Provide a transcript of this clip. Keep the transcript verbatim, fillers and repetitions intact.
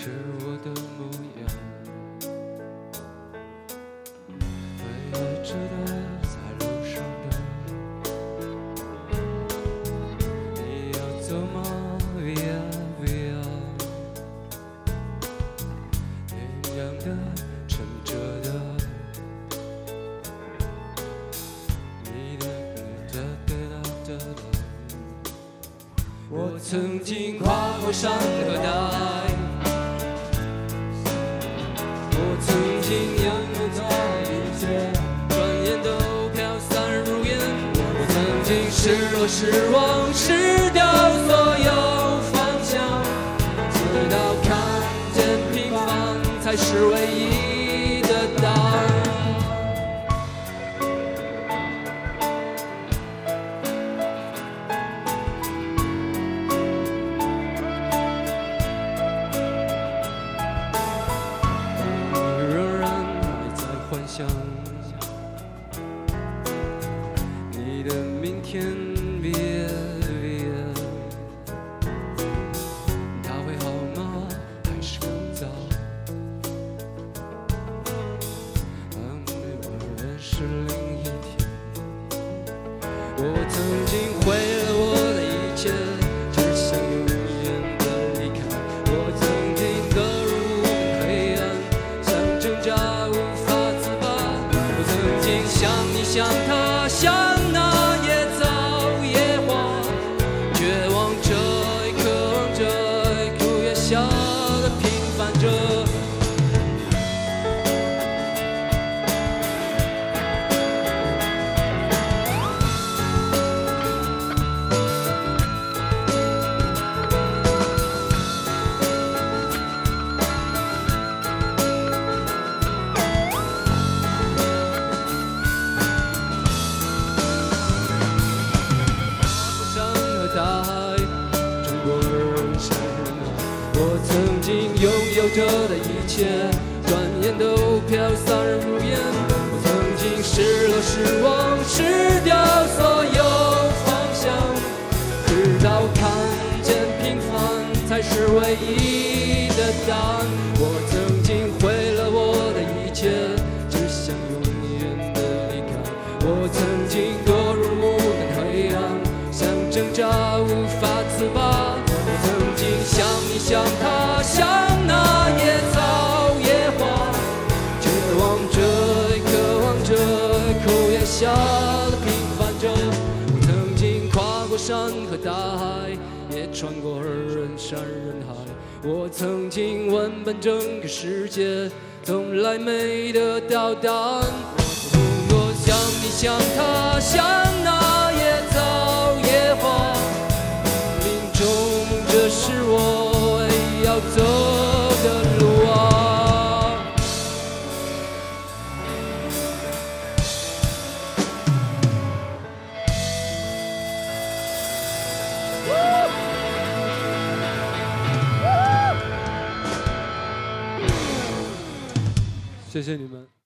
是我的模样，会爱着的，在路上的，你要走吗 ？Via Via， 一样的，沉着的，你的哒哒哒哒哒。我曾经跨过山和大海，我曾经拥有的一切，转眼都飘散如烟。我曾经失落失望，失掉所有方向，直到看见平凡才是唯一的答案。你的明天 Via Via， 它会好吗？还是更糟？当我认识另一天，我曾经毁了我的一切，只想永远的离开。我曾经堕入黑暗，想挣扎无法自拔。我曾经像你像他像那野草野花，绝望着渴望着哭也笑的平凡着。大海，穿过人山人海，我曾经拥有着的一切，转眼都飘散如烟。我曾经失落失望，失掉所有方向，直到看见平凡才是唯一的答案。我曾经毁了我的一切，只想永远的离开。我曾经堕入无边黑暗，想挣扎无法自拔。我曾经像你像他像那野草野花，绝望着渴望着哭也笑的平凡着。我曾经跨过山和大海，也穿过人山人海。我曾经问遍整个世界，从来没得到答案。如果像你像他像那野草野花，命中这是我唯要走的路啊。谢谢你们。